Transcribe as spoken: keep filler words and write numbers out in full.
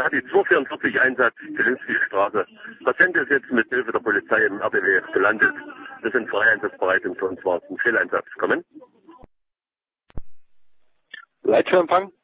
Ja, die zweihundertvierundvierzig Einsatz Zielinski Straße. Patient ist jetzt mit Hilfe der Polizei im R B W gelandet. Wir sind frei einsatzbereit und für uns war es ein Fehleinsatz. Kommen. Leitstellenempfang.